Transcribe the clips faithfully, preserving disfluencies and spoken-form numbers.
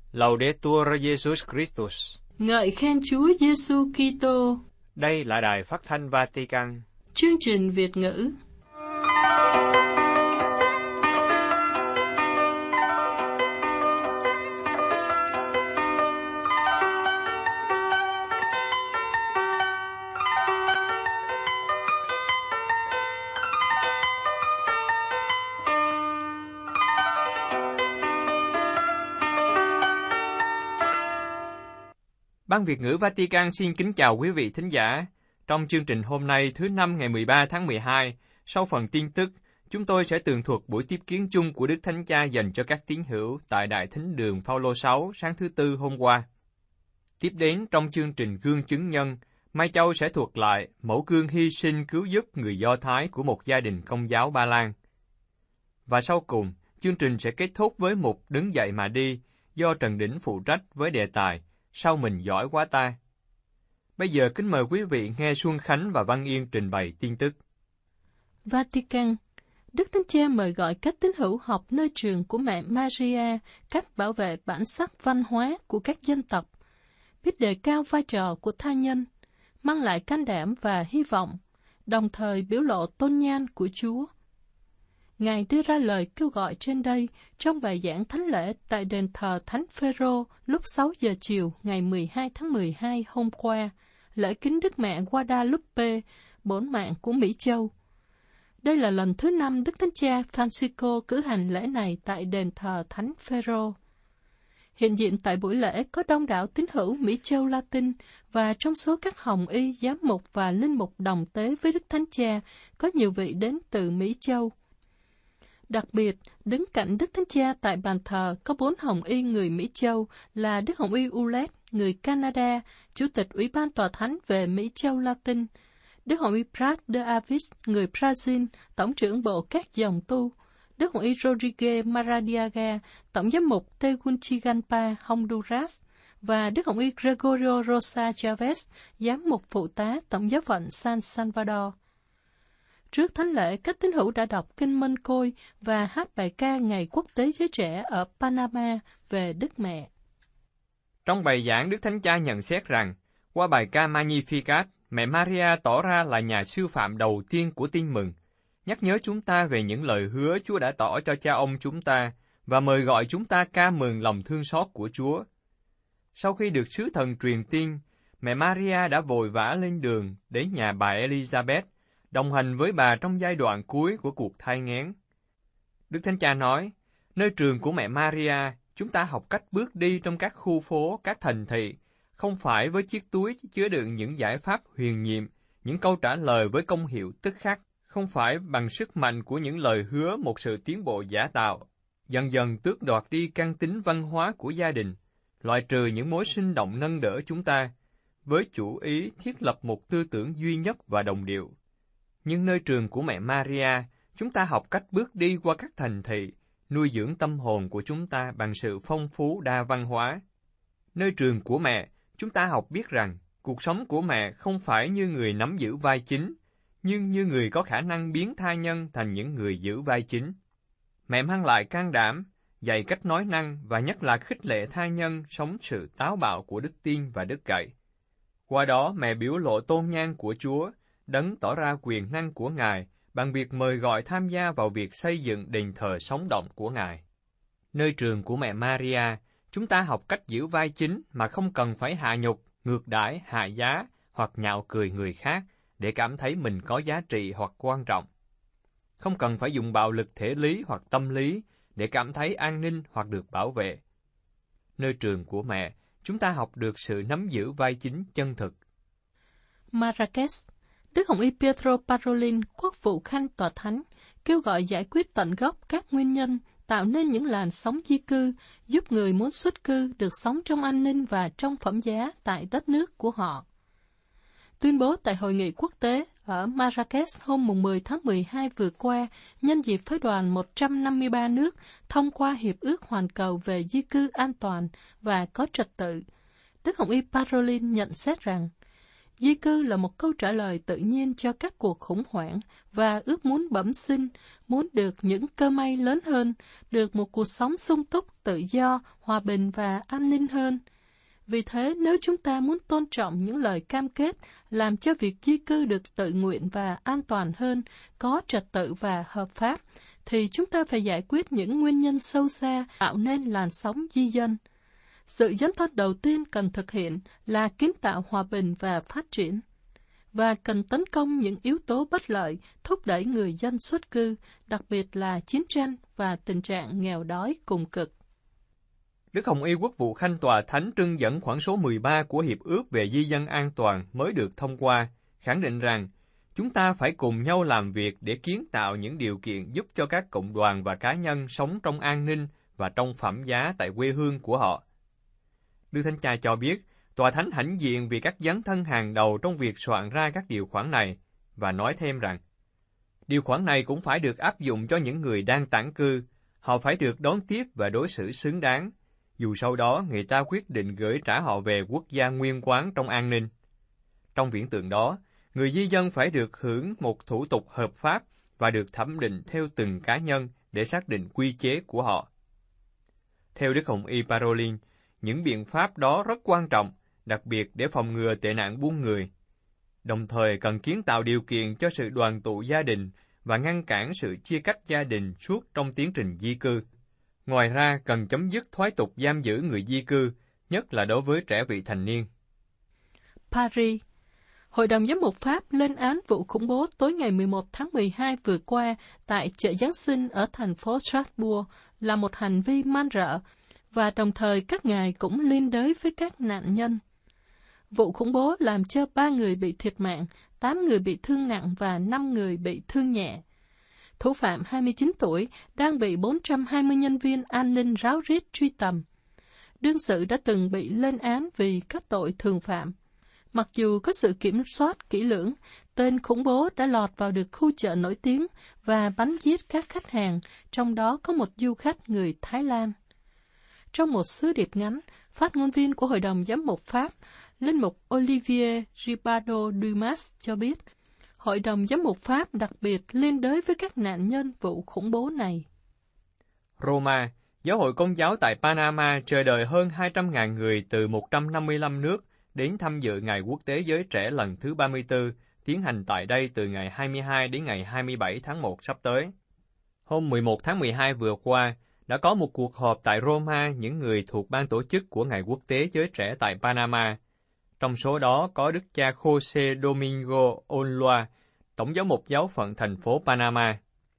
Laudetur Jesus Christus. Ngợi khen Chúa Giêsu Kitô. Đây là đài phát thanh Vatican. Chương trình Việt ngữ. Ban Việt ngữ Vatican xin kính chào quý vị thính giả. Trong chương trình hôm nay thứ năm ngày mười ba tháng mười hai, sau phần tin tức, chúng tôi sẽ tường thuật buổi tiếp kiến chung của Đức Thánh Cha dành cho các tín hữu tại Đại Thánh đường Phaolô sáu sáng thứ Tư hôm qua. Tiếp đến trong chương trình Gương chứng nhân, Mai Châu sẽ thuật lại mẫu gương hy sinh cứu giúp người Do Thái của một gia đình Công giáo Ba Lan. Và sau cùng, chương trình sẽ kết thúc với mục Đứng dậy mà đi, do Trần Đỉnh phụ trách với đề tài Sao mình giỏi quá ta. Bây giờ kính mời quý vị nghe Xuân Khánh và Văn Yên trình bày tin tức. Vatican. Đức Thánh Cha mời gọi các tín hữu học nơi trường của mẹ Maria cách bảo vệ bản sắc văn hóa của các dân tộc, biết đề cao vai trò của tha nhân, mang lại can đảm và hy vọng, đồng thời biểu lộ tôn nhan của Chúa. Ngài đưa ra lời kêu gọi trên đây trong bài giảng thánh lễ tại đền thờ Thánh Phêrô lúc sáu giờ chiều ngày mười hai tháng mười hai hôm qua, lễ kính Đức Mẹ Guadalupe, bổn mạng của Mỹ Châu. Đây là lần thứ năm Đức Thánh Cha Francisco cử hành lễ này tại đền thờ Thánh Phêrô. Hiện diện tại buổi lễ có đông đảo tín hữu Mỹ Châu Latin, và trong số các hồng y, giám mục và linh mục đồng tế với Đức Thánh Cha có nhiều vị đến từ Mỹ Châu. Đặc biệt, đứng cạnh Đức Thánh Cha tại bàn thờ có bốn hồng y người Mỹ Châu là Đức Hồng y Ulet, người Canada, Chủ tịch Ủy ban Tòa Thánh về Mỹ Châu Latin, Đức Hồng y Prat de Avis, người Brazil, Tổng trưởng Bộ các dòng tu, Đức Hồng y Rodriguez Maradiaga, Tổng giám mục Tegucigalpa, Honduras, và Đức Hồng y Gregorio Rosa Chavez, giám mục phụ tá Tổng giáo phận San Salvador. Trước thánh lễ, các tín hữu đã đọc kinh Mân Côi và hát bài ca Ngày Quốc tế Giới Trẻ ở Panama về Đức Mẹ. Trong bài giảng, Đức Thánh Cha nhận xét rằng, qua bài ca Magnificat, mẹ Maria tỏ ra là nhà sư phạm đầu tiên của tin mừng, nhắc nhớ chúng ta về những lời hứa Chúa đã tỏ cho cha ông chúng ta, và mời gọi chúng ta ca mừng lòng thương xót của Chúa. Sau khi được sứ thần truyền tin, mẹ Maria đã vội vã lên đường đến nhà bà Elizabeth, đồng hành với bà trong giai đoạn cuối của cuộc thai nghén. Đức Thánh Cha nói, nơi trường của mẹ Maria, chúng ta học cách bước đi trong các khu phố, các thành thị, không phải với chiếc túi chứa đựng những giải pháp huyền nhiệm, những câu trả lời với công hiệu tức khắc, không phải bằng sức mạnh của những lời hứa một sự tiến bộ giả tạo, dần dần tước đoạt đi căn tính văn hóa của gia đình, loại trừ những mối sinh động nâng đỡ chúng ta, với chủ ý thiết lập một tư tưởng duy nhất và đồng điệu. Nhưng nơi trường của mẹ Maria, chúng ta học cách bước đi qua các thành thị, nuôi dưỡng tâm hồn của chúng ta bằng sự phong phú đa văn hóa. Nơi trường của mẹ, chúng ta học biết rằng, cuộc sống của mẹ không phải như người nắm giữ vai chính, nhưng như người có khả năng biến tha nhân thành những người giữ vai chính. Mẹ mang lại can đảm, dạy cách nói năng và nhất là khích lệ tha nhân sống sự táo bạo của đức tin và đức cậy. Qua đó, mẹ biểu lộ tôn nhan của Chúa, Đấng tỏ ra quyền năng của Ngài bằng việc mời gọi tham gia vào việc xây dựng đền thờ sống động của Ngài. Nơi trường của mẹ Maria, chúng ta học cách giữ vai chính mà không cần phải hạ nhục, ngược đãi, hạ giá hoặc nhạo cười người khác để cảm thấy mình có giá trị hoặc quan trọng. Không cần phải dùng bạo lực thể lý hoặc tâm lý để cảm thấy an ninh hoặc được bảo vệ. Nơi trường của mẹ, chúng ta học được sự nắm giữ vai chính chân thực. Marrakech. Đức Hồng y Pietro Parolin, quốc vụ khanh tòa thánh, kêu gọi giải quyết tận gốc các nguyên nhân tạo nên những làn sóng di cư, giúp người muốn xuất cư được sống trong an ninh và trong phẩm giá tại đất nước của họ. Tuyên bố tại Hội nghị quốc tế ở Marrakech hôm mười tháng mười hai vừa qua, nhân dịp phái đoàn một trăm năm mươi ba nước thông qua Hiệp ước Hoàn cầu về di cư an toàn và có trật tự, Đức Hồng y Parolin nhận xét rằng, di cư là một câu trả lời tự nhiên cho các cuộc khủng hoảng và ước muốn bẩm sinh, muốn được những cơ may lớn hơn, được một cuộc sống sung túc, tự do, hòa bình và an ninh hơn. Vì thế, nếu chúng ta muốn tôn trọng những lời cam kết làm cho việc di cư được tự nguyện và an toàn hơn, có trật tự và hợp pháp, thì chúng ta phải giải quyết những nguyên nhân sâu xa tạo nên làn sóng di dân. Sự dấn thân đầu tiên cần thực hiện là kiến tạo hòa bình và phát triển, và cần tấn công những yếu tố bất lợi thúc đẩy người dân xuất cư, đặc biệt là chiến tranh và tình trạng nghèo đói cùng cực. Đức Hồng Y Quốc vụ Khanh Tòa Thánh trưng dẫn khoản số mười ba của Hiệp ước về di dân an toàn mới được thông qua, khẳng định rằng chúng ta phải cùng nhau làm việc để kiến tạo những điều kiện giúp cho các cộng đoàn và cá nhân sống trong an ninh và trong phẩm giá tại quê hương của họ. Đức Thánh Cha cho biết, Tòa Thánh hãnh diện vì các dấn thân hàng đầu trong việc soạn ra các điều khoản này, và nói thêm rằng, điều khoản này cũng phải được áp dụng cho những người đang tản cư, họ phải được đón tiếp và đối xử xứng đáng, dù sau đó người ta quyết định gửi trả họ về quốc gia nguyên quán trong an ninh. Trong viễn tượng đó, người di dân phải được hưởng một thủ tục hợp pháp và được thẩm định theo từng cá nhân để xác định quy chế của họ. Theo Đức Hồng Y Parolin, những biện pháp đó rất quan trọng, đặc biệt để phòng ngừa tệ nạn buôn người, đồng thời cần kiến tạo điều kiện cho sự đoàn tụ gia đình và ngăn cản sự chia cách gia đình suốt trong tiến trình di cư. Ngoài ra, cần chấm dứt thoái tục giam giữ người di cư, nhất là đối với trẻ vị thành niên. Paris. Hội đồng Giám mục Pháp lên án vụ khủng bố tối ngày mười một tháng mười hai vừa qua tại chợ Giáng sinh ở thành phố Strasbourg là một hành vi man rợ, và đồng thời các ngài cũng liên đới với các nạn nhân. Vụ khủng bố làm cho ba người bị thiệt mạng, tám người bị thương nặng và năm người bị thương nhẹ. Thủ phạm hai mươi chín tuổi đang bị bốn trăm hai mươi nhân viên an ninh ráo riết truy tầm. Đương sự đã từng bị lên án vì các tội thường phạm. Mặc dù có sự kiểm soát kỹ lưỡng, tên khủng bố đã lọt vào được khu chợ nổi tiếng và bắn giết các khách hàng, trong đó có một du khách người Thái Lan. Trong một sứ điệp ngắn, phát ngôn viên của Hội đồng Giám mục Pháp, Linh mục Olivier Ribardo Dumas cho biết, Hội đồng Giám mục Pháp đặc biệt liên đới với các nạn nhân vụ khủng bố này. Roma, Giáo hội Công giáo tại Panama chờ đợi hơn hai trăm nghìn người từ một trăm năm mươi lăm nước đến tham dự Ngày Quốc tế Giới Trẻ lần thứ ba mươi tư, tiến hành tại đây từ ngày hai mươi hai đến ngày hai mươi bảy tháng một sắp tới. Hôm mười một tháng mười hai vừa qua, đã có một cuộc họp tại Roma những người thuộc ban tổ chức của Ngày Quốc tế Giới Trẻ tại Panama. Trong số đó có Đức cha Jose Domingo Onloa, Tổng giáo mục giáo phận thành phố Panama.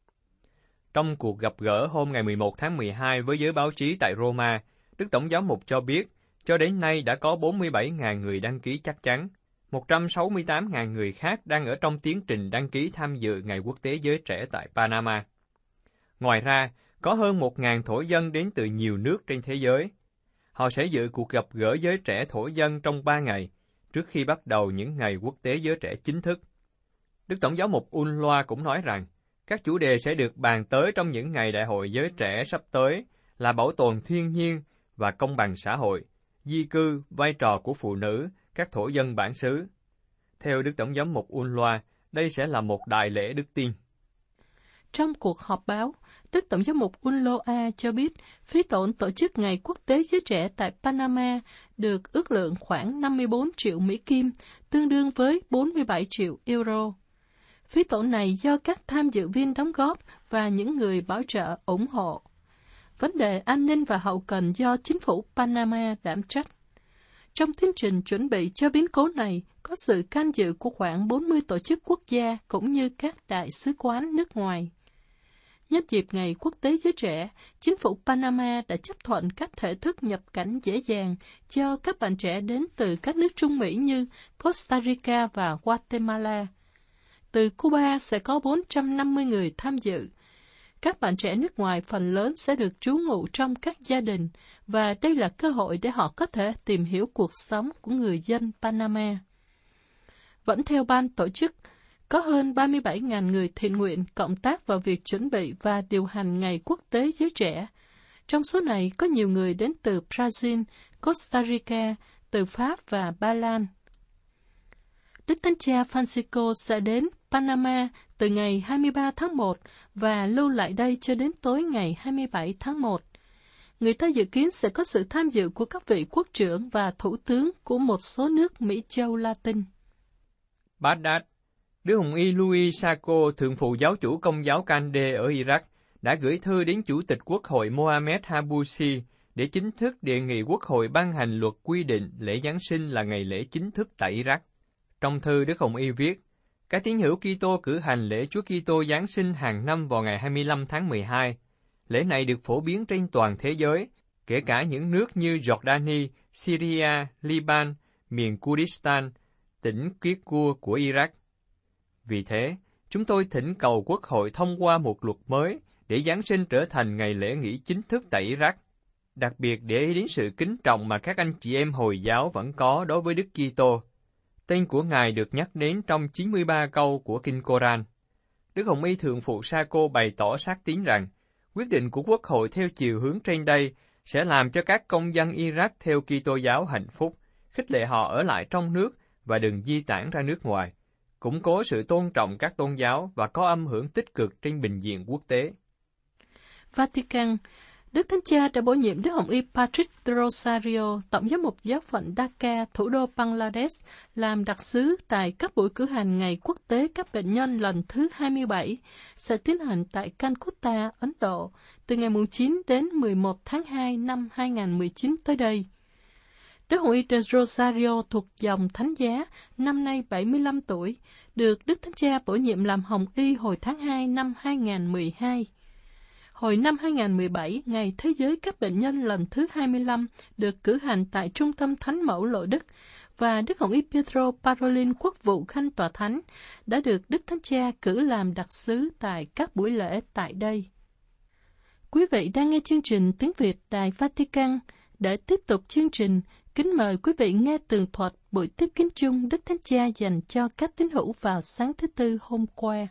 Trong cuộc gặp gỡ hôm ngày mười một tháng mười hai với giới báo chí tại Roma, Đức Tổng giáo mục cho biết, cho đến nay đã có bốn mươi bảy nghìn người đăng ký chắc chắn, một trăm sáu mươi tám nghìn người khác đang ở trong tiến trình đăng ký tham dự Ngày Quốc tế Giới Trẻ tại Panama. Ngoài ra, có hơn một nghìn thổ dân đến từ nhiều nước trên thế giới. Họ sẽ dự cuộc gặp gỡ giới trẻ thổ dân trong ba ngày, trước khi bắt đầu những Ngày Quốc tế Giới Trẻ chính thức. Đức Tổng giáo mục Unloa cũng nói rằng, các chủ đề sẽ được bàn tới trong những ngày đại hội giới trẻ sắp tới là bảo tồn thiên nhiên và công bằng xã hội, di cư, vai trò của phụ nữ, các thổ dân bản xứ. Theo Đức Tổng giám mục Unloa, đây sẽ là một đại lễ đức tin. Trong cuộc họp báo, Đức Tổng giám mục Unloa cho biết phí tổn tổ chức Ngày Quốc tế Giới Trẻ tại Panama được ước lượng khoảng năm mươi bốn triệu Mỹ Kim, tương đương với bốn mươi bảy triệu euro. Phí tổn này do các tham dự viên đóng góp và những người bảo trợ ủng hộ. Vấn đề an ninh và hậu cần do chính phủ Panama đảm trách. Trong tiến trình chuẩn bị cho biến cố này, có sự can dự của khoảng bốn mươi tổ chức quốc gia cũng như các đại sứ quán nước ngoài. Nhân dịp Ngày Quốc tế Giới Trẻ, chính phủ Panama đã chấp thuận các thể thức nhập cảnh dễ dàng cho các bạn trẻ đến từ các nước Trung Mỹ như Costa Rica và Guatemala. Từ Cuba sẽ có bốn trăm năm mươi người tham dự. Các bạn trẻ nước ngoài phần lớn sẽ được trú ngụ trong các gia đình, và đây là cơ hội để họ có thể tìm hiểu cuộc sống của người dân Panama. Vẫn theo ban tổ chức, có hơn ba mươi bảy nghìn người thiện nguyện cộng tác vào việc chuẩn bị và điều hành Ngày Quốc tế Giới Trẻ. Trong số này có nhiều người đến từ Brazil, Costa Rica, từ Pháp và Ba Lan. Đức Thánh Cha Francisco sẽ đến Panama từ ngày hai mươi ba tháng một và lưu lại đây cho đến tối ngày hai mươi bảy tháng một. Người ta dự kiến sẽ có sự tham dự của các vị quốc trưởng và thủ tướng của một số nước Mỹ châu Latin. Baghdad, Đức Hồng Y Louis Sacco, thượng phụ giáo chủ Công giáo Kandeh ở Iraq, đã gửi thư đến Chủ tịch Quốc hội Mohamed Habousi để chính thức đề nghị Quốc hội ban hành luật quy định lễ Giáng sinh là ngày lễ chính thức tại Iraq. Trong thư, Đức Hồng Y viết, các tín hữu Kitô cử hành lễ Chúa Kitô Giáng sinh hàng năm vào ngày hai mươi lăm tháng mười hai. Lễ này được phổ biến trên toàn thế giới, kể cả những nước như Jordani, Syria, Liban, miền Kurdistan, tỉnh Kirkuk của Iraq. Vì thế, chúng tôi thỉnh cầu Quốc hội thông qua một luật mới để Giáng sinh trở thành ngày lễ nghỉ chính thức tại Iraq, đặc biệt để ý đến sự kính trọng mà các anh chị em Hồi giáo vẫn có đối với Đức Kitô. Tên của Ngài được nhắc đến trong chín mươi ba câu của Kinh Koran. Đức Hồng Y Thượng phụ Sacco bày tỏ xác tín rằng, quyết định của Quốc hội theo chiều hướng trên đây sẽ làm cho các công dân Iraq theo Kitô giáo hạnh phúc, khích lệ họ ở lại trong nước và đừng di tản ra nước ngoài, củng cố sự tôn trọng các tôn giáo và có âm hưởng tích cực trên bình diện quốc tế. Vatican, Đức Thánh Cha đã bổ nhiệm Đức Hồng Y Patrick Rosario, Tổng giám mục giáo phận Dhaka, thủ đô Bangladesh, làm đặc sứ tại các buổi cử hành Ngày Quốc tế các bệnh nhân lần thứ hai mươi bảy, sẽ tiến hành tại Calcutta, Ấn Độ, từ ngày chín đến mười một tháng hai năm hai nghìn không trăm mười chín tới đây. Đức Hồng Y Rosario thuộc dòng Thánh giá, năm nay bảy mươi lăm tuổi, được Đức Thánh Cha bổ nhiệm làm Hồng Y hồi tháng hai năm hai nghìn không trăm mười hai. Hồi năm hai nghìn không trăm mười bảy, Ngày Thế giới các bệnh nhân lần thứ hai mươi lăm được cử hành tại Trung tâm Thánh mẫu Lộ Đức, và Đức Hồng Y Pietro Parolin Quốc vụ Khanh Tòa Thánh đã được Đức Thánh Cha cử làm đặc sứ tại các buổi lễ tại đây. Quý vị đang nghe chương trình Tiếng Việt Đài Vatican. Để tiếp tục chương trình, kính mời quý vị nghe tường thuật buổi tiếp kiến chung Đức Thánh Cha dành cho các tín hữu vào sáng thứ Tư hôm qua.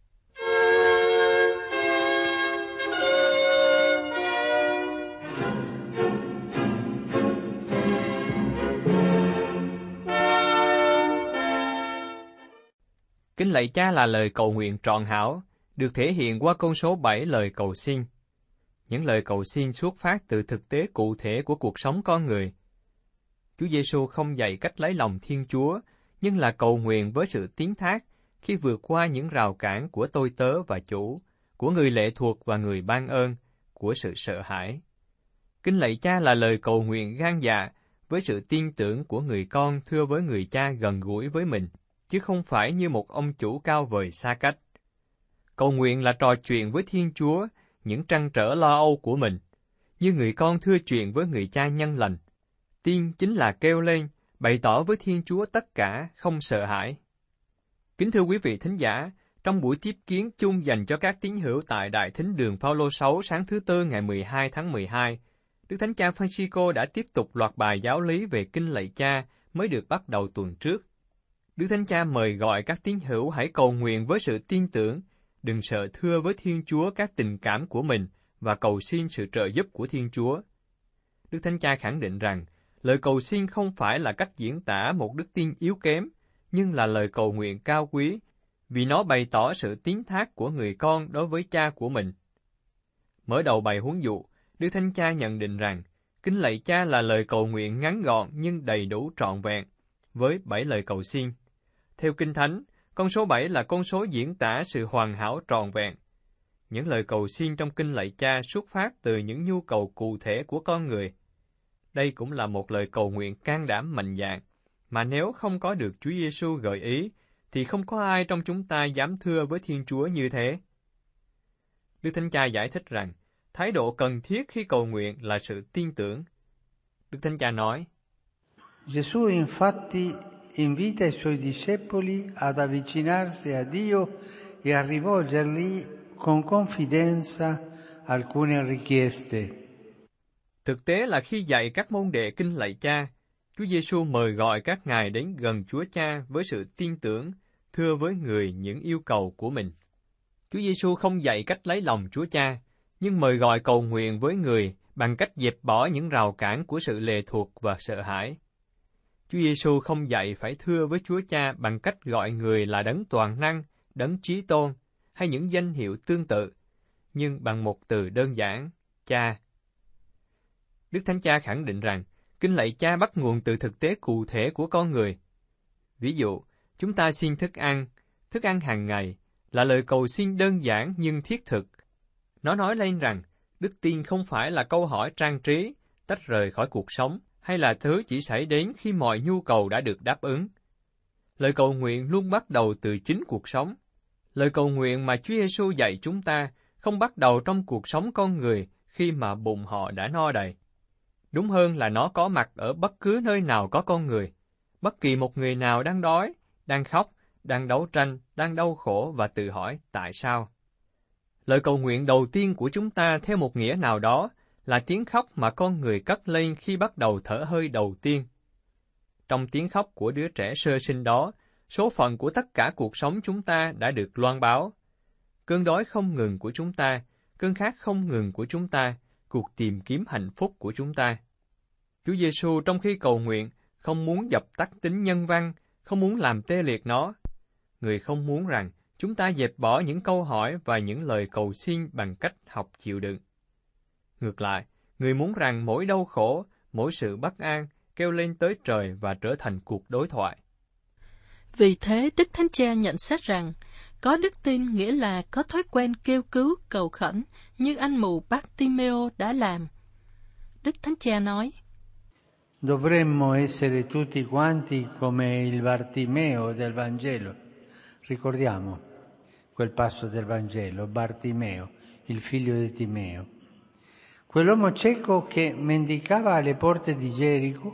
Kính lạy Cha là lời cầu nguyện trọn hảo, được thể hiện qua con số bảy lời cầu xin. Những lời cầu xin xuất phát từ thực tế cụ thể của cuộc sống con người. Chúa Giêsu không dạy cách lấy lòng Thiên Chúa, nhưng là cầu nguyện với sự tín thác khi vượt qua những rào cản của tôi tớ và chủ, của người lệ thuộc và người ban ơn, của sự sợ hãi. Kính lạy Cha là lời cầu nguyện gan dạ với sự tin tưởng của người con thưa với người cha gần gũi với mình, chứ không phải như một ông chủ cao vời xa cách. Cầu nguyện là trò chuyện với Thiên Chúa những trăn trở lo âu của mình, như người con thưa chuyện với người cha nhân lành. Tin chính là kêu lên, bày tỏ với Thiên Chúa tất cả, không sợ hãi. Kính thưa quý vị thính giả, trong buổi tiếp kiến chung dành cho các tín hữu tại Đại Thính đường Phaolô sáu sáng thứ Tư ngày mười hai tháng mười hai, Đức Thánh Cha Francisco đã tiếp tục loạt bài giáo lý về Kinh lạy Cha mới được bắt đầu tuần trước. Đức Thánh Cha mời gọi các tín hữu hãy cầu nguyện với sự tin tưởng, đừng sợ thưa với Thiên Chúa các tình cảm của mình và cầu xin sự trợ giúp của Thiên Chúa. Đức Thánh Cha khẳng định rằng, lời cầu xin không phải là cách diễn tả một đức tin yếu kém, nhưng là lời cầu nguyện cao quý, vì nó bày tỏ sự tín thác của người con đối với cha của mình. Mở đầu bài huấn dụ, Đức Thánh Cha nhận định rằng, Kính lạy Cha là lời cầu nguyện ngắn gọn nhưng đầy đủ trọn vẹn, với bảy lời cầu xin. Theo Kinh Thánh, con số bảy là con số diễn tả sự hoàn hảo trọn vẹn. Những lời cầu xin trong Kinh lạy Cha xuất phát từ những nhu cầu cụ thể của con người. Đây cũng là một lời cầu nguyện can đảm mạnh dạn, mà nếu không có được Chúa Giêsu gợi ý, thì không có ai trong chúng ta dám thưa với Thiên Chúa như thế. Đức Thánh Cha giải thích rằng, thái độ cần thiết khi cầu nguyện là sự tin tưởng. Đức Thánh Cha nói, Gesù infatti invita i suoi discepoli ad avvicinarsi a Dio e a rivolgergli con confidenza alcune richieste. Thực tế là khi dạy các môn đệ Kinh lạy Cha, Chúa Giêsu mời gọi các ngài đến gần Chúa Cha với sự tin tưởng, thưa với người những yêu cầu của mình. Chúa Giêsu không dạy cách lấy lòng Chúa Cha, nhưng mời gọi cầu nguyện với người bằng cách dẹp bỏ những rào cản của sự lệ thuộc và sợ hãi. Chúa Giêsu không dạy phải thưa với Chúa Cha bằng cách gọi người là đấng toàn năng, đấng chí tôn, hay những danh hiệu tương tự, nhưng bằng một từ đơn giản, Cha. Đức Thánh Cha khẳng định rằng, kinh lạy Cha bắt nguồn từ thực tế cụ thể của con người. Ví dụ, chúng ta xin thức ăn, thức ăn hàng ngày, là lời cầu xin đơn giản nhưng thiết thực. Nó nói lên rằng, đức tin không phải là câu hỏi trang trí, tách rời khỏi cuộc sống, hay là thứ chỉ xảy đến khi mọi nhu cầu đã được đáp ứng. Lời cầu nguyện luôn bắt đầu từ chính cuộc sống. Lời cầu nguyện mà Chúa Giêsu dạy chúng ta không bắt đầu trong cuộc sống con người khi mà bụng họ đã no đầy. Đúng hơn là nó có mặt ở bất cứ nơi nào có con người. Bất kỳ một người nào đang đói, đang khóc, đang đấu tranh, đang đau khổ và tự hỏi tại sao. Lời cầu nguyện đầu tiên của chúng ta theo một nghĩa nào đó là tiếng khóc mà con người cất lên khi bắt đầu thở hơi đầu tiên. Trong tiếng khóc của đứa trẻ sơ sinh đó, số phận của tất cả cuộc sống chúng ta đã được loan báo. Cơn đói không ngừng của chúng ta, cơn khát không ngừng của chúng ta, cuộc tìm kiếm hạnh phúc của chúng ta. Chúa Giêsu trong khi cầu nguyện không muốn dập tắt tính nhân văn, không muốn làm tê liệt nó. Người không muốn rằng chúng ta dẹp bỏ những câu hỏi và những lời cầu xin bằng cách học chịu đựng. Ngược lại, người muốn rằng mỗi đau khổ, mỗi sự bất an kêu lên tới trời và trở thành cuộc đối thoại. Vì thế, Đức Thánh Cha nhận xét rằng, có đức tin nghĩa là có thói quen kêu cứu, cầu khẩn, như anh mù Bartimeo đã làm. Đức Thánh Cha nói, Dovremmo essere tutti quanti come il Bartimeo del Vangelo. Ricordiamo quel passo del Vangelo, Bartimeo, il figlio di Timeo. Quell'uomo cieco che mendicava alle porte di Gerico.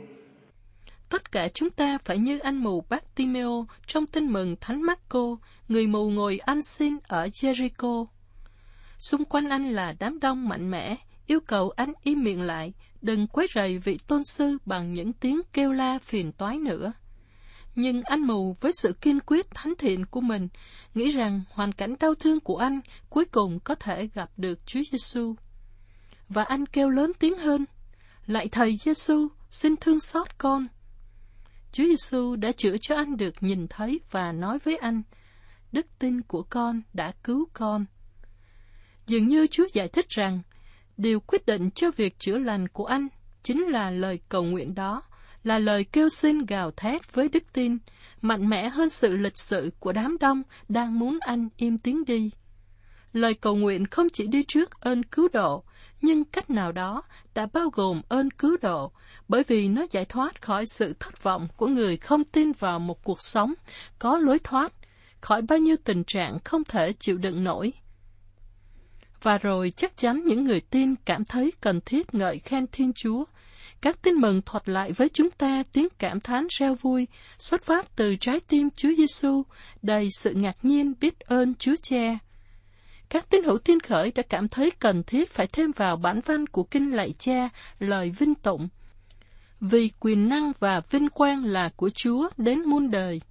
Tất cả chúng ta phải như anh mù Bartimeo trong Tin mừng Thánh Marco, người mù ngồi ăn xin ở Jericho. Xung quanh anh là đám đông mạnh mẽ, yêu cầu anh im miệng lại, đừng quấy rầy vị tôn sư bằng những tiếng kêu la phiền toái nữa. Nhưng anh mù với sự kiên quyết thánh thiện của mình, nghĩ rằng hoàn cảnh đau thương của anh cuối cùng có thể gặp được Chúa Giêsu. Và anh kêu lớn tiếng hơn, lạy Thầy Giêsu, xin thương xót con. Chúa Giêsu đã chữa cho anh được nhìn thấy và nói với anh, đức tin của con đã cứu con. Dường như Chúa giải thích rằng, điều quyết định cho việc chữa lành của anh chính là lời cầu nguyện đó, là lời kêu xin gào thét với đức tin, mạnh mẽ hơn sự lịch sự của đám đông đang muốn anh im tiếng đi. Lời cầu nguyện không chỉ đi trước ơn cứu độ, nhưng cách nào đó đã bao gồm ơn cứu độ, bởi vì nó giải thoát khỏi sự thất vọng của người không tin vào một cuộc sống có lối thoát, khỏi bao nhiêu tình trạng không thể chịu đựng nổi. Và rồi chắc chắn những người tin cảm thấy cần thiết ngợi khen Thiên Chúa. Các Tin mừng thuật lại với chúng ta tiếng cảm thán reo vui, xuất phát từ trái tim Chúa Giêsu, đầy sự ngạc nhiên biết ơn Chúa Cha. Các tín hữu tin khởi đã cảm thấy cần thiết phải thêm vào bản văn của Kinh Lạy Cha lời vinh tụng, vì quyền năng và vinh quang là của Chúa đến muôn đời.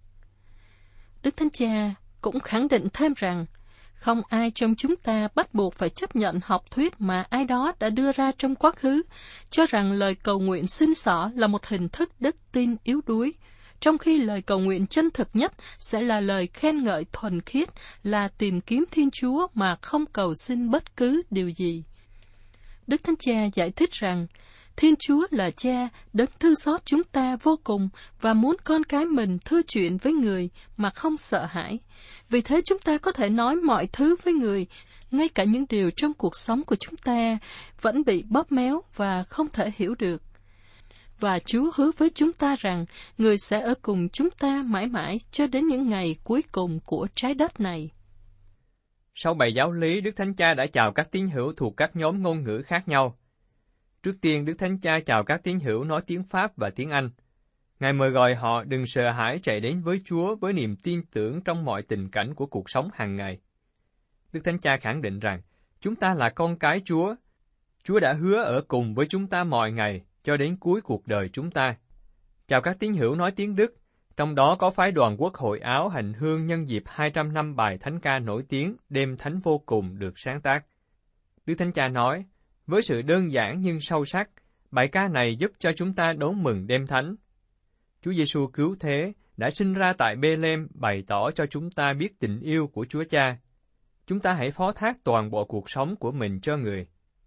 Đức Thánh Cha cũng khẳng định thêm rằng, không ai trong chúng ta bắt buộc phải chấp nhận học thuyết mà ai đó đã đưa ra trong quá khứ, cho rằng lời cầu nguyện xin xỏ là một hình thức đức tin yếu đuối, trong khi lời cầu nguyện chân thực nhất sẽ là lời khen ngợi thuần khiết, là tìm kiếm Thiên Chúa mà không cầu xin bất cứ điều gì. Đức Thánh Cha giải thích rằng, Thiên Chúa là Cha, đấng thương xót chúng ta vô cùng và muốn con cái mình thưa chuyện với người mà không sợ hãi. Vì thế chúng ta có thể nói mọi thứ với người, ngay cả những điều trong cuộc sống của chúng ta vẫn bị bóp méo và không thể hiểu được. Và Chúa hứa với chúng ta rằng người sẽ ở cùng chúng ta mãi mãi cho đến những ngày cuối cùng của trái đất này. Sau bài giáo lý, Đức Thánh Cha đã chào các tín hữu thuộc các nhóm ngôn ngữ khác nhau. Trước tiên, Đức Thánh Cha chào các tín hữu nói tiếng Pháp và tiếng Anh. Ngài mời gọi họ đừng sợ hãi chạy đến với Chúa với niềm tin tưởng trong mọi tình cảnh của cuộc sống hàng ngày. Đức Thánh Cha khẳng định rằng, chúng ta là con cái Chúa. Chúa đã hứa ở cùng với chúng ta mọi ngày, cho đến cuối cuộc đời chúng ta. Chào các tín hữu nói tiếng Đức, trong đó có phái đoàn Quốc hội Áo hành hương nhân dịp hai trăm năm bài thánh ca nổi tiếng Đêm Thánh Vô Cùng được sáng tác. Đức Thánh Cha nói, với sự đơn giản nhưng sâu sắc, bài ca này giúp cho chúng ta đón mừng đêm thánh. Chúa Giêsu cứu thế đã sinh ra tại Bê-lêm bày tỏ cho chúng ta biết tình yêu của Chúa Cha. Chúng ta hãy phó thác toàn bộ cuộc sống của mình cho Người.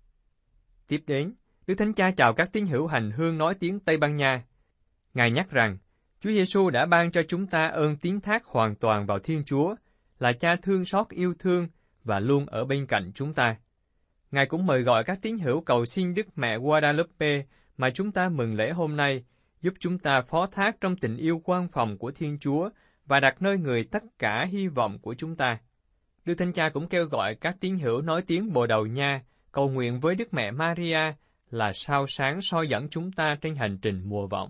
Tiếp đến, Đức Thánh Cha chào các tín hữu hành hương nói tiếng Tây Ban Nha. Ngài nhắc rằng, Chúa Giêsu đã ban cho chúng ta ơn tín thác hoàn toàn vào Thiên Chúa, là Cha thương xót yêu thương và luôn ở bên cạnh chúng ta. Ngài cũng mời gọi các tín hữu cầu xin Đức Mẹ Guadalupe mà chúng ta mừng lễ hôm nay, giúp chúng ta phó thác trong tình yêu quan phòng của Thiên Chúa và đặt nơi Người tất cả hy vọng của chúng ta. Đức Thánh Cha cũng kêu gọi các tín hữu nói tiếng Bồ Đào Nha cầu nguyện với Đức Mẹ Maria là sao sáng soi dẫn chúng ta trên hành trình mùa vọng.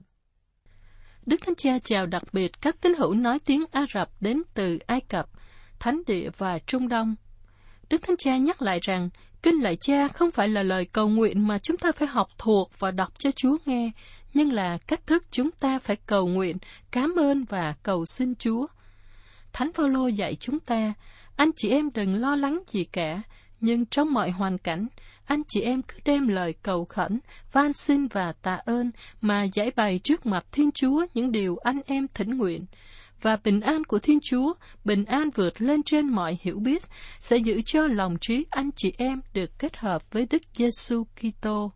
Đức Thánh Cha chào đặc biệt các tín hữu nói tiếng Ả Rập đến từ Ai Cập, Thánh Địa và Trung Đông. Đức Thánh Cha nhắc lại rằng, Kinh Lạy Cha không phải là lời cầu nguyện mà chúng ta phải học thuộc và đọc cho Chúa nghe, nhưng là cách thức chúng ta phải cầu nguyện, cảm ơn và cầu xin Chúa. Thánh Phaolô dạy chúng ta, anh chị em đừng lo lắng gì cả, nhưng trong mọi hoàn cảnh, anh chị em cứ đem lời cầu khẩn, van xin và tạ ơn mà giải bày trước mặt Thiên Chúa những điều anh em thỉnh nguyện. Và bình an của Thiên Chúa, bình an vượt lên trên mọi hiểu biết, sẽ giữ cho lòng trí anh chị em được kết hợp với Đức Giêsu Kitô.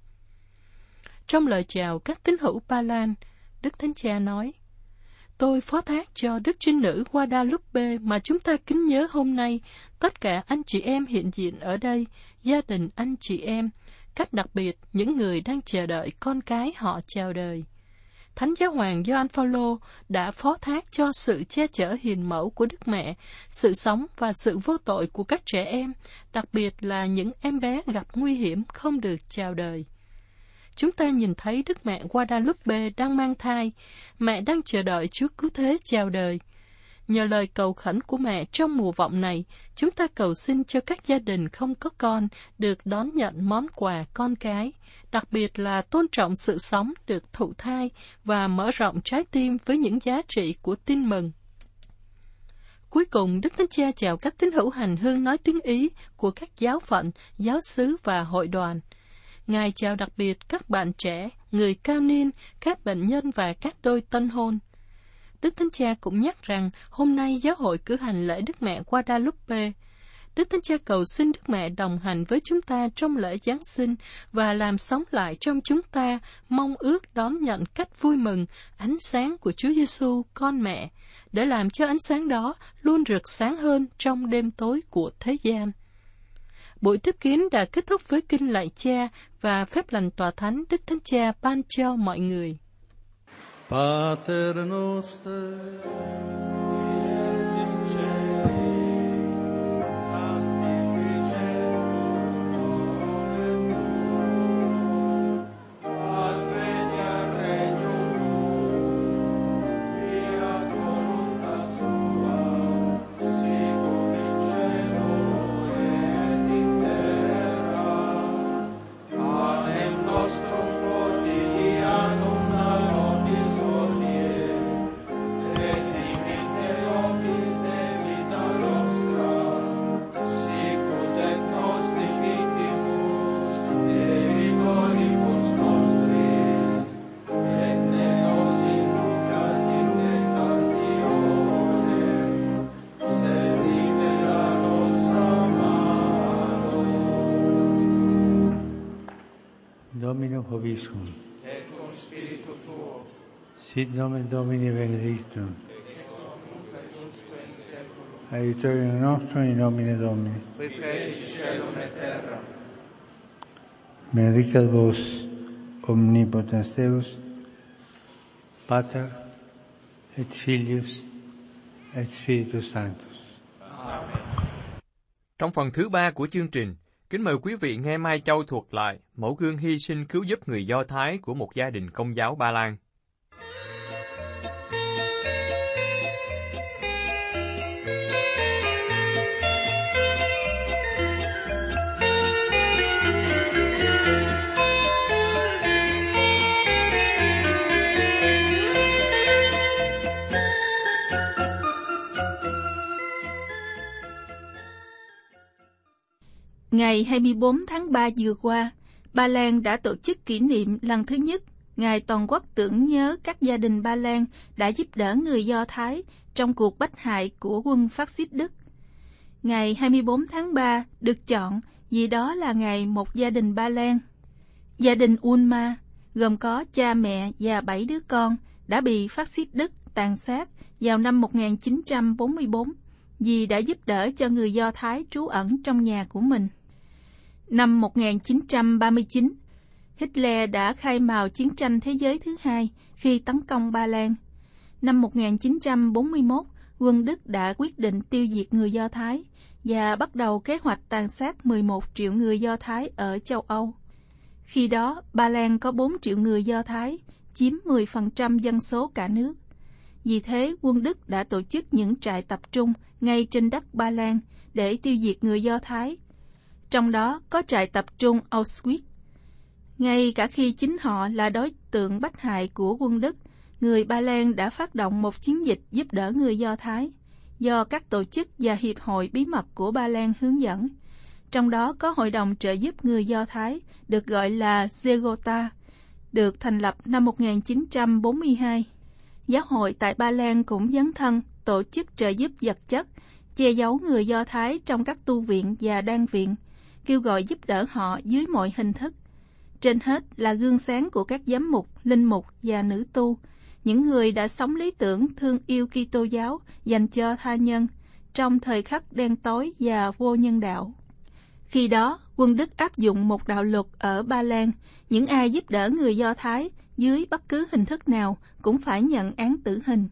Trong lời chào các tín hữu Ba Lan, Đức Thánh Cha nói, tôi phó thác cho Đức Trinh Nữ Guadalupe mà chúng ta kính nhớ hôm nay, tất cả anh chị em hiện diện ở đây, gia đình anh chị em, cách đặc biệt những người đang chờ đợi con cái họ chào đời. Thánh Giáo hoàng Gioan Phaolô đã phó thác cho sự che chở hiền mẫu của Đức Mẹ, sự sống và sự vô tội của các trẻ em, đặc biệt là những em bé gặp nguy hiểm không được chào đời. Chúng ta nhìn thấy Đức Mẹ Guadalupe đang mang thai, mẹ đang chờ đợi Chúa Cứu Thế chào đời. Nhờ lời cầu khẩn của mẹ trong mùa vọng này, chúng ta cầu xin cho các gia đình không có con được đón nhận món quà con cái, đặc biệt là tôn trọng sự sống được thụ thai và mở rộng trái tim với những giá trị của tin mừng. Cuối cùng, Đức Thánh Cha chào các tín hữu hành hương nói tiếng Ý của các giáo phận, giáo xứ và hội đoàn. Ngài chào đặc biệt các bạn trẻ, người cao niên, các bệnh nhân và các đôi tân hôn. Đức Thánh Cha cũng nhắc rằng hôm nay giáo hội cử hành lễ Đức Mẹ Guadalupe. Đức Thánh Cha cầu xin Đức Mẹ đồng hành với chúng ta trong lễ Giáng sinh và làm sống lại trong chúng ta mong ước đón nhận cách vui mừng ánh sáng của Chúa Giêsu con mẹ, để làm cho ánh sáng đó luôn rực sáng hơn trong đêm tối của thế gian. Buổi tiếp kiến đã kết thúc với Kinh Lạy Cha và phép lành tòa thánh Đức Thánh Cha ban cho mọi người. Pater noster, Domino Hoviscum. et cum spiritu tuo, Sit nomen Domini benedictum. Aiutorium nostrum in nomine Domini. qui feci caelum et terra. Benedicat vos omnipotens Deus, Pater et Filius et Spiritus Sanctus. Trong phần thứ ba của chương trình, kính mời quý vị nghe Mai Châu thuật lại mẫu gương hy sinh cứu giúp người Do Thái của một gia đình Công giáo Ba Lan. Ngày hai mươi bốn tháng ba vừa qua, Ba Lan đã tổ chức kỷ niệm lần thứ nhất Ngài toàn quốc tưởng nhớ các gia đình Ba Lan đã giúp đỡ người Do Thái trong cuộc bách hại của quân phát xít Đức. Ngày hai mươi bốn tháng ba được chọn vì đó là ngày một gia đình Ba Lan. Gia đình Ulma, gồm có cha mẹ và bảy đứa con, đã bị phát xít Đức tàn sát vào năm một nghìn chín trăm bốn mươi tư vì đã giúp đỡ cho người Do Thái trú ẩn trong nhà của mình. Năm một nghìn chín trăm ba mươi chín, Hitler đã khai mào chiến tranh thế giới thứ hai khi tấn công Ba Lan. Năm một nghìn chín trăm bốn mươi mốt, quân Đức đã quyết định tiêu diệt người Do Thái và bắt đầu kế hoạch tàn sát mười một triệu người Do Thái ở châu Âu. Khi đó, Ba Lan có bốn triệu người Do Thái, chiếm mười phần trăm dân số cả nước. Vì thế, quân Đức đã tổ chức những trại tập trung ngay trên đất Ba Lan để tiêu diệt người Do Thái. Trong đó có trại tập trung Auschwitz. Ngay cả khi chính họ là đối tượng bách hại của quân Đức, người Ba Lan đã phát động một chiến dịch giúp đỡ người Do Thái, do các tổ chức và hiệp hội bí mật của Ba Lan hướng dẫn. Trong đó có Hội đồng trợ giúp người Do Thái, được gọi là Zegota, được thành lập năm một nghìn chín trăm bốn mươi hai. Giáo hội tại Ba Lan cũng dấn thân tổ chức trợ giúp vật chất, che giấu người Do Thái trong các tu viện và đan viện, kêu gọi giúp đỡ họ dưới mọi hình thức. Trên hết là gương sáng của các giám mục, linh mục và nữ tu, những người đã sống lý tưởng thương yêu Kitô giáo dành cho tha nhân trong thời khắc đen tối và vô nhân đạo. Khi đó, quân Đức áp dụng một đạo luật ở Ba Lan, những ai giúp đỡ người Do Thái dưới bất cứ hình thức nào cũng phải nhận án tử hình.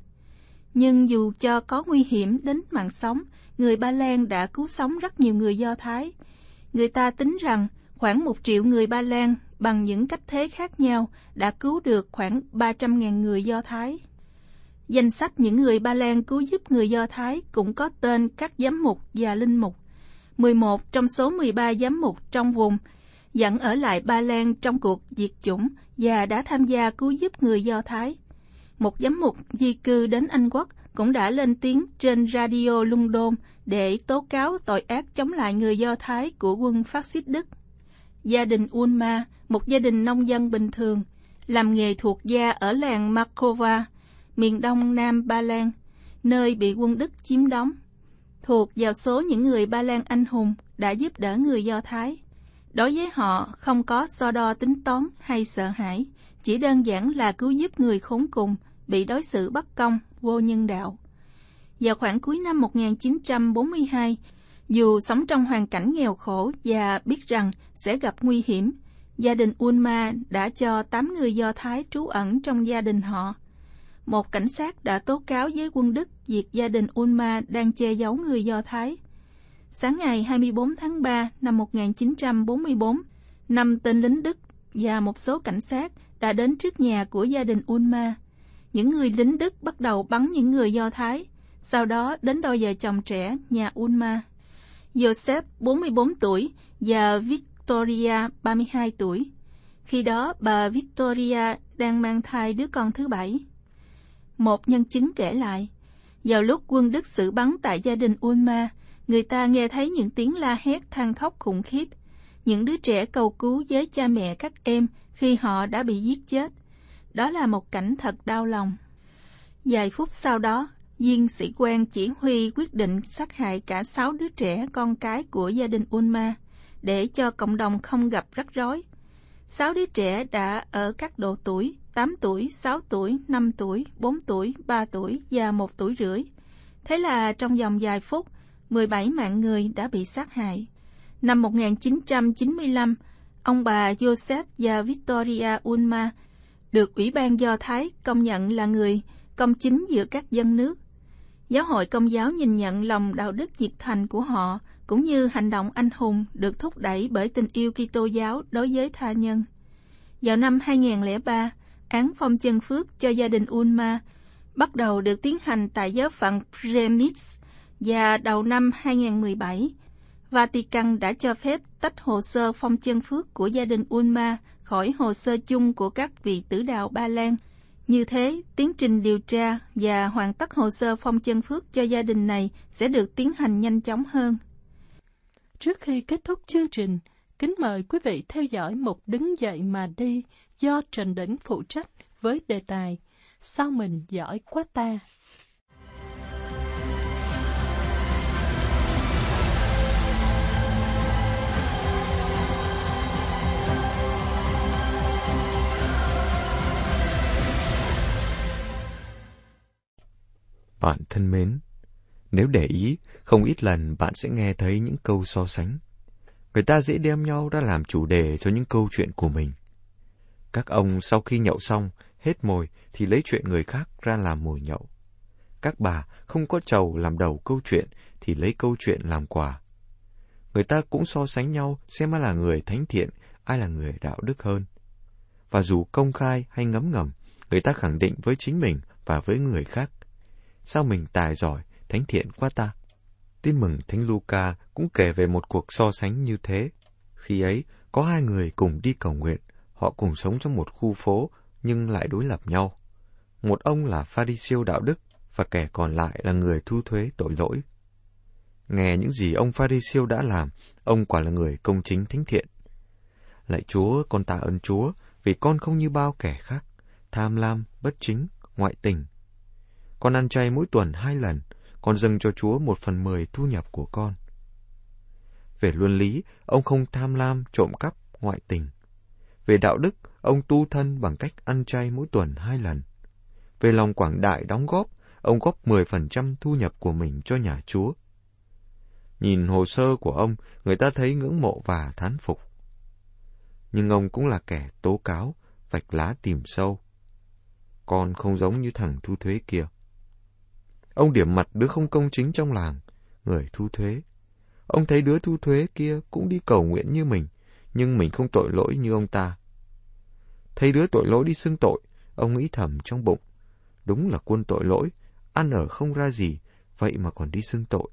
Nhưng dù cho có nguy hiểm đến mạng sống, người Ba Lan đã cứu sống rất nhiều người Do Thái. Người ta tính rằng khoảng một triệu người Ba Lan bằng những cách thế khác nhau đã cứu được khoảng ba trăm nghìn người Do Thái. Danh sách những người Ba Lan cứu giúp người Do Thái cũng có tên các giám mục và linh mục. mười một trong số mười ba giám mục trong vùng vẫn ở lại Ba Lan trong cuộc diệt chủng và đã tham gia cứu giúp người Do Thái. Một giám mục di cư đến Anh Quốc cũng đã lên tiếng trên Radio London để tố cáo tội ác chống lại người Do Thái của quân phát xít Đức. Gia đình Ulma, một gia đình nông dân bình thường, làm nghề thuộc gia ở làng Markova, miền đông nam Ba Lan, nơi bị quân Đức chiếm đóng, thuộc vào số những người Ba Lan anh hùng đã giúp đỡ người Do Thái. Đối với họ không có so đo tính toán hay sợ hãi, chỉ đơn giản là cứu giúp người khốn cùng, bị đối xử bất công, vô nhân đạo. Vào khoảng cuối năm một nghìn chín trăm bốn mươi hai, dù sống trong hoàn cảnh nghèo khổ và biết rằng sẽ gặp nguy hiểm, gia đình Ulma đã cho tám người Do Thái trú ẩn trong gia đình họ. Một cảnh sát đã tố cáo với quân Đức việc gia đình Ulma đang che giấu người Do Thái. Sáng ngày hai mươi bốn tháng ba năm một nghìn chín trăm bốn mươi tư, năm tên lính Đức và một số cảnh sát đã đến trước nhà của gia đình Ulma. Những người lính Đức bắt đầu bắn những người Do Thái, sau đó đến đôi vợ chồng trẻ nhà Ulma, Joseph bốn mươi tư tuổi và Victoria ba mươi hai tuổi. Khi đó bà Victoria đang mang thai đứa con thứ bảy. Một nhân chứng kể lại, vào lúc quân Đức xử bắn tại gia đình Ulma, người ta nghe thấy những tiếng la hét than khóc khủng khiếp. Những đứa trẻ cầu cứu với cha mẹ các em khi họ đã bị giết chết. Đó là một cảnh thật đau lòng. Vài phút sau đó, viên sĩ quan chỉ huy quyết định sát hại cả sáu đứa trẻ con cái của gia đình Ulma để cho cộng đồng không gặp rắc rối. Sáu đứa trẻ đã ở các độ tuổi tám tuổi, sáu tuổi, năm tuổi, bốn tuổi, ba tuổi và một tuổi rưỡi. Thế là trong vòng vài phút, mười bảy mạng người đã bị sát hại. Năm một nghìn chín trăm chín mươi lăm, ông bà Joseph và Victoria Ulma được Ủy ban Do Thái công nhận là người công chính giữa các dân nước. Giáo hội Công giáo nhìn nhận lòng đạo đức nhiệt thành của họ, cũng như hành động anh hùng được thúc đẩy bởi tình yêu Kitô giáo đối với tha nhân. Vào năm hai nghìn lẻ ba, án phong chân phước cho gia đình Ulma bắt đầu được tiến hành tại giáo phận Przemyśl, và đầu năm hai nghìn mười bảy, Vatican đã cho phép tách hồ sơ phong chân phước của gia đình Ulma khỏi hồ sơ chung của các vị tử đạo Ba Lan. Như thế, tiến trình điều tra và hoàn tất hồ sơ phong chân phước cho gia đình này sẽ được tiến hành nhanh chóng hơn. Trước khi kết thúc chương trình, kính mời quý vị theo dõi một Đứng dậy mà đi do Trần Đỉnh phụ trách với đề tài Sao mình giỏi quá ta. Bạn thân mến, nếu để ý, không ít lần bạn sẽ nghe thấy những câu so sánh. Người ta dễ đem nhau ra làm chủ đề cho những câu chuyện của mình. Các ông sau khi nhậu xong, hết mồi thì lấy chuyện người khác ra làm mồi nhậu. Các bà không có trầu làm đầu câu chuyện thì lấy câu chuyện làm quà. Người ta cũng so sánh nhau xem ai là người thánh thiện, ai là người đạo đức hơn. Và dù công khai hay ngấm ngầm, người ta khẳng định với chính mình và với người khác: sao mình tài giỏi, thánh thiện quá ta. Tin mừng Thánh Luca cũng kể về một cuộc so sánh như thế. Khi ấy, có hai người cùng đi cầu nguyện, họ cùng sống trong một khu phố nhưng lại đối lập nhau. Một ông là Pha-ri-siêu đạo đức và kẻ còn lại là người thu thuế tội lỗi. Nghe những gì ông Pha-ri-siêu đã làm, ông quả là người công chính thánh thiện. Lạy Chúa, con tạ ơn Chúa vì con không như bao kẻ khác, tham lam, bất chính, ngoại tình. Con ăn chay mỗi tuần hai lần, con dâng cho Chúa một phần mười thu nhập của con. Về luân lý, ông không tham lam, trộm cắp, ngoại tình. Về đạo đức, ông tu thân bằng cách ăn chay mỗi tuần hai lần. Về lòng quảng đại đóng góp, ông góp mười phần trăm thu nhập của mình cho nhà Chúa. Nhìn hồ sơ của ông, người ta thấy ngưỡng mộ và thán phục. Nhưng ông cũng là kẻ tố cáo, vạch lá tìm sâu. Con không giống như thằng thu thuế kia. Ông điểm mặt đứa không công chính trong làng, người thu thuế. Ông thấy đứa thu thuế kia cũng đi cầu nguyện như mình, nhưng mình không tội lỗi như ông ta. Thấy đứa tội lỗi đi xưng tội, ông nghĩ thầm trong bụng: đúng là quân tội lỗi, ăn ở không ra gì, vậy mà còn đi xưng tội.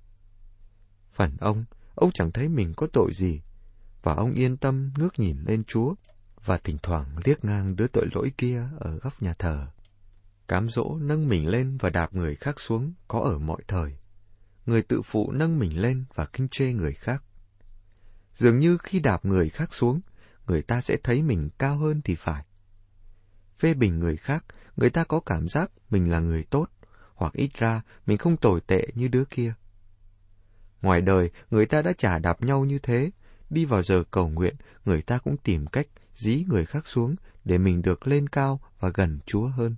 Phần ông, ông chẳng thấy mình có tội gì, và ông yên tâm ngước nhìn lên Chúa, và thỉnh thoảng liếc ngang đứa tội lỗi kia ở góc nhà thờ. Cám dỗ nâng mình lên và đạp người khác xuống có ở mọi thời. Người tự phụ nâng mình lên và khinh chê người khác. Dường như khi đạp người khác xuống, người ta sẽ thấy mình cao hơn thì phải. Phê bình người khác, người ta có cảm giác mình là người tốt, hoặc ít ra mình không tồi tệ như đứa kia. Ngoài đời, người ta đã chà đạp nhau như thế, đi vào giờ cầu nguyện, người ta cũng tìm cách dí người khác xuống để mình được lên cao và gần Chúa hơn.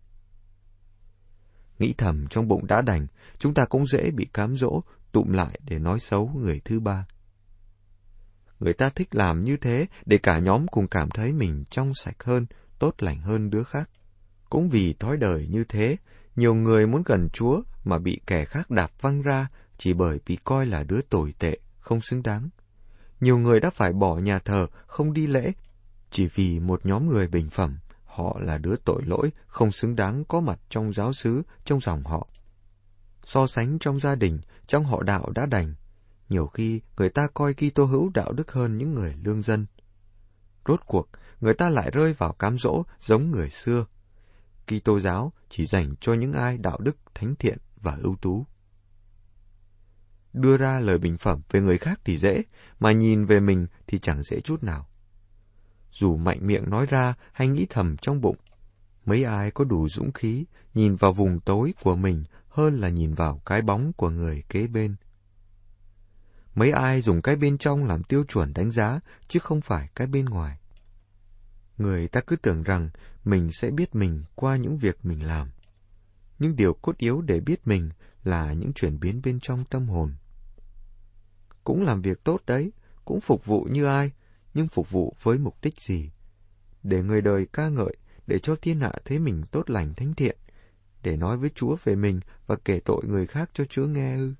Nghĩ thầm trong bụng đã đành, chúng ta cũng dễ bị cám dỗ, tụm lại để nói xấu người thứ ba. Người ta thích làm như thế để cả nhóm cùng cảm thấy mình trong sạch hơn, tốt lành hơn đứa khác. Cũng vì thói đời như thế, nhiều người muốn gần Chúa mà bị kẻ khác đạp văng ra chỉ bởi bị coi là đứa tồi tệ, không xứng đáng. Nhiều người đã phải bỏ nhà thờ, không đi lễ, chỉ vì một nhóm người bình phẩm, họ là đứa tội lỗi, không xứng đáng có mặt trong giáo xứ, trong dòng họ. So sánh trong gia đình, trong họ đạo đã đành. Nhiều khi, người ta coi Kitô hữu đạo đức hơn những người lương dân. Rốt cuộc, người ta lại rơi vào cám dỗ giống người xưa. Kitô giáo chỉ dành cho những ai đạo đức, thánh thiện và ưu tú. Đưa ra lời bình phẩm về người khác thì dễ, mà nhìn về mình thì chẳng dễ chút nào. Dù mạnh miệng nói ra hay nghĩ thầm trong bụng, mấy ai có đủ dũng khí nhìn vào vùng tối của mình hơn là nhìn vào cái bóng của người kế bên. Mấy ai dùng cái bên trong làm tiêu chuẩn đánh giá, chứ không phải cái bên ngoài. Người ta cứ tưởng rằng mình sẽ biết mình qua những việc mình làm. Nhưng điều cốt yếu để biết mình là những chuyển biến bên trong tâm hồn. Cũng làm việc tốt đấy, cũng phục vụ như ai, nhưng phục vụ với mục đích gì? Để người đời ca ngợi, để cho thiên hạ thấy mình tốt lành thánh thiện, để nói với Chúa về mình và kể tội người khác cho Chúa nghe ư?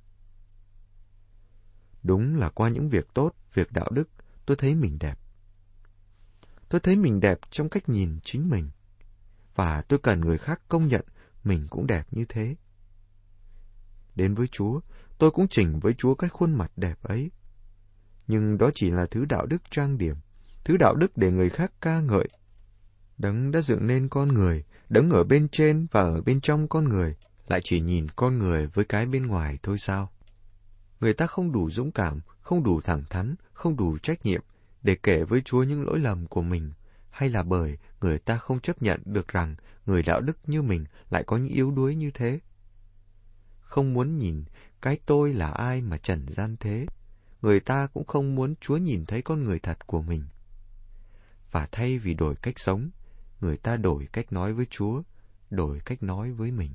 Đúng là qua những việc tốt, việc đạo đức, tôi thấy mình đẹp. Tôi thấy mình đẹp trong cách nhìn chính mình, và tôi cần người khác công nhận mình cũng đẹp như thế. Đến với Chúa, tôi cũng chỉnh với Chúa cái khuôn mặt đẹp ấy. Nhưng đó chỉ là thứ đạo đức trang điểm, thứ đạo đức để người khác ca ngợi. Đấng đã dựng nên con người, Đấng ở bên trên và ở bên trong con người, lại chỉ nhìn con người với cái bên ngoài thôi sao? Người ta không đủ dũng cảm, không đủ thẳng thắn, không đủ trách nhiệm để kể với Chúa những lỗi lầm của mình, hay là bởi người ta không chấp nhận được rằng người đạo đức như mình lại có những yếu đuối như thế? Không muốn nhìn cái tôi là ai mà trần gian thế, người ta cũng không muốn Chúa nhìn thấy con người thật của mình. Và thay vì đổi cách sống, người ta đổi cách nói với Chúa, đổi cách nói với mình.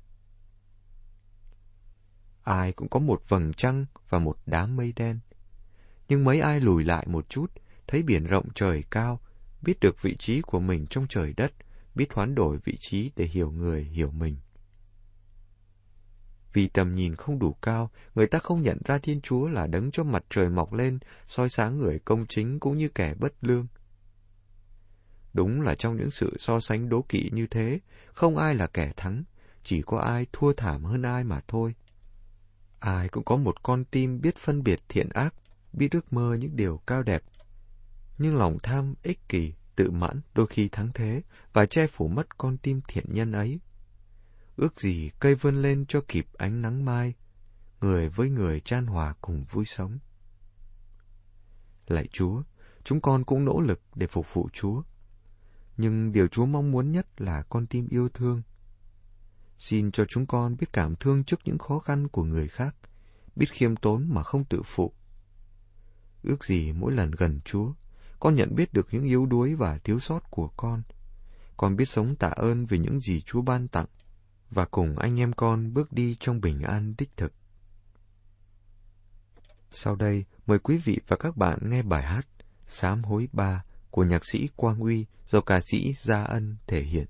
Ai cũng có một vầng trăng và một đám mây đen. Nhưng mấy ai lùi lại một chút, thấy biển rộng trời cao, biết được vị trí của mình trong trời đất, biết hoán đổi vị trí để hiểu người, hiểu mình. Vì tầm nhìn không đủ cao, người ta không nhận ra Thiên Chúa là đấng cho mặt trời mọc lên, soi sáng người công chính cũng như kẻ bất lương. Đúng là trong những sự so sánh đố kỵ như thế, không ai là kẻ thắng, chỉ có ai thua thảm hơn ai mà thôi. Ai cũng có một con tim biết phân biệt thiện ác, biết ước mơ những điều cao đẹp. Nhưng lòng tham, ích kỷ, tự mãn đôi khi thắng thế và che phủ mất con tim thiện nhân ấy. Ước gì cây vươn lên cho kịp ánh nắng mai, người với người chan hòa cùng vui sống. Lạy Chúa, chúng con cũng nỗ lực để phục vụ Chúa. Nhưng điều Chúa mong muốn nhất là con tim yêu thương. Xin cho chúng con biết cảm thương trước những khó khăn của người khác, biết khiêm tốn mà không tự phụ. Ước gì mỗi lần gần Chúa, con nhận biết được những yếu đuối và thiếu sót của con. Con biết sống tạ ơn vì những gì Chúa ban tặng, và cùng anh em con bước đi trong bình an đích thực. Sau đây, mời quý vị và các bạn nghe bài hát Sám hối ba của nhạc sĩ Quang Uy do ca sĩ Gia Ân thể hiện.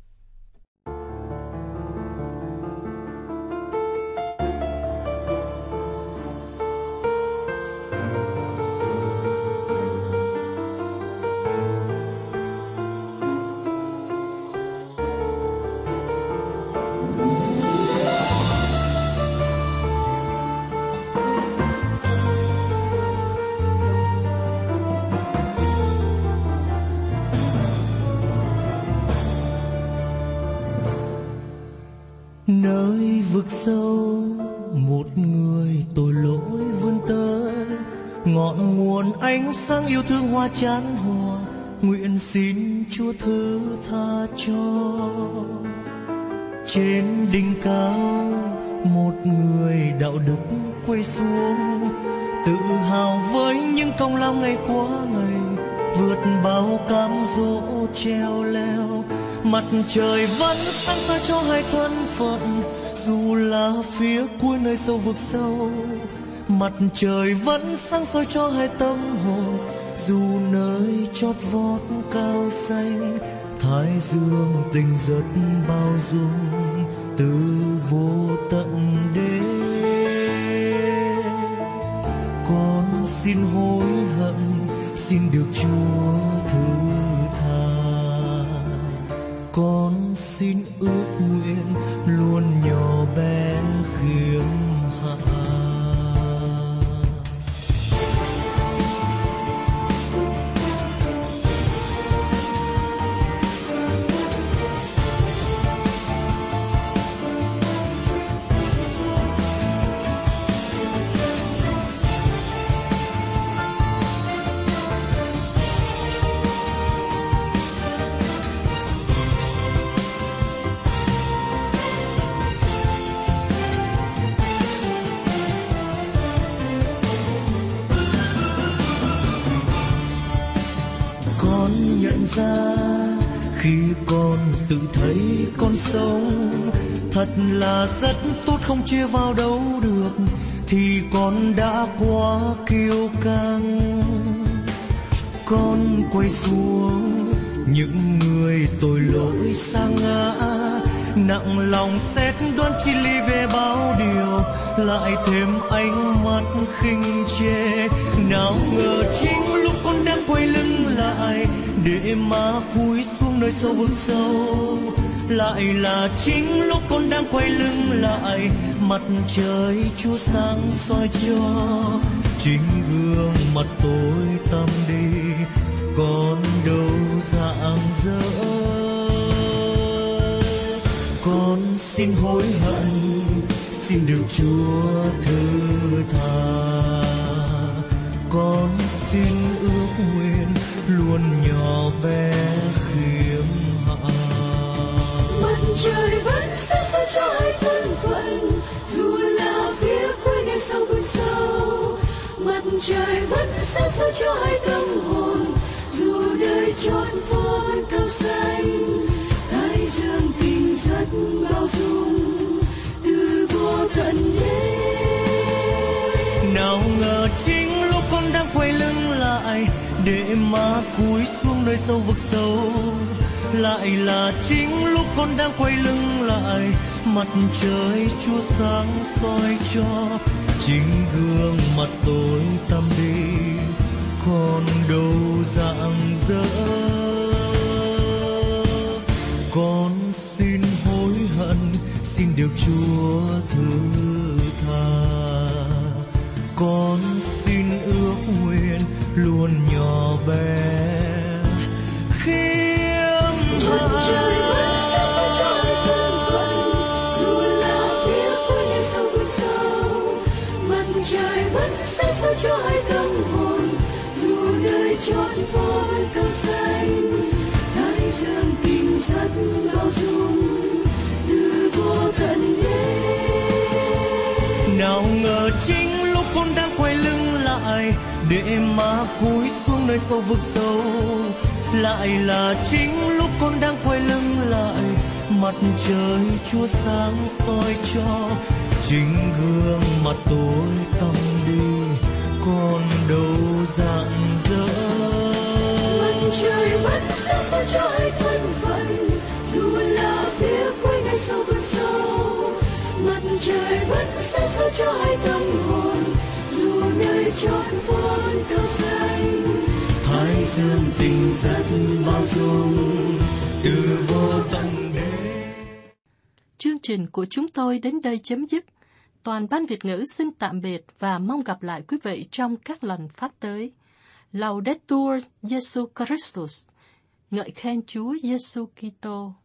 Nơi vực sâu một người tội lỗi vươn tới, ngọn nguồn ánh sáng yêu thương hoa chan hòa, nguyện xin Chúa thứ tha cho. Trên đỉnh cao một người đạo đức quay xuống, tự hào với những công lao ngày qua ngày, vượt bao cám dỗ treo leo. Mặt trời vẫn sáng soi cho hai thân phận, dù là phía cuối nơi sâu vực sâu. Mặt trời vẫn sáng soi cho hai tâm hồn, dù nơi chót vót cao xanh. Thái dương tình rất bao dung, từ vô tận đến. Con xin hối hận, xin được Chúa thứ tha. Con xin ước nguyện luôn nhỏ bé khiêm hạ. Ra khi con tự thấy con sống thật là rất tốt, không chia vào đâu được, thì con đã quá kiêu căng. Con quay xuống những người tội lỗi sa ngã, nặng lòng xét đoán chi ly về bao điều, lại thêm ánh mắt khinh chê. Nào ngờ chính lúc con đang quay lưng lại để mà cúi xuống nơi sâu vực sâu, lại là chính lúc con đang quay lưng lại, mặt trời Chúa sáng soi cho. Chính gương mặt tối tăm đi, còn đâu rạng rỡ. Con xin hối hận, xin được Chúa thứ tha. Con xin ước nguyện luôn nhỏ bé trời vẫn sáng soi cho hai thân phận, dù là phía cuối ngày sau vực sâu. Mặt trời vẫn sáng soi cho hai tâm hồn, dù đời trọn vốn cao xanh. Thái dương tình rất bao dung, từ vô tận đến. Nào ngờ chính lúc con đang quay lưng lại để mà cúi xuống nơi sâu vực sâu, lại là chính lúc con đang quay lưng lại, mặt trời chúa sáng soi cho chính gương mặt tối tăm đi, còn đâu rạng rỡ. Con xin hối hận, xin được Chúa thứ tha. Con xin ước nguyện luôn nhỏ bé khiêm Mặt trời vẫn sáng soi cho hai thân phận, dù là phía cuối ngày sau vực sâu. Mặt trời vẫn sáng soi cho hai tâm hồn, dù đời trọn vốn cao xanh. Thái dương tình rất bao dung, từ vô tận đến. Nào ngờ chính lúc con đang quay lưng lại để mà cúi xuống nơi sâu vực sâu, lại là chính lúc con đang quay lưng lại, mặt trời chúa sáng soi cho chính gương mặt tối tăm đi, còn đâu rạng rỡ. Mặt trời vẫn sáng soi cho hai thân phận, dù là phía cuối ngày sau vực sâu. Mặt trời vẫn sáng soi cho hai tâm hồn, dù nơi trọn vốn cao xanh. Thái dương tình rất bao dung, từ vô tận đến. Chương trình của chúng tôi đến đây chấm dứt. Toàn ban Việt ngữ xin tạm biệt và mong gặp lại quý vị trong các lần phát tới. Laudetur Jesu Christus, ngợi khen Chúa Giêsu Kitô.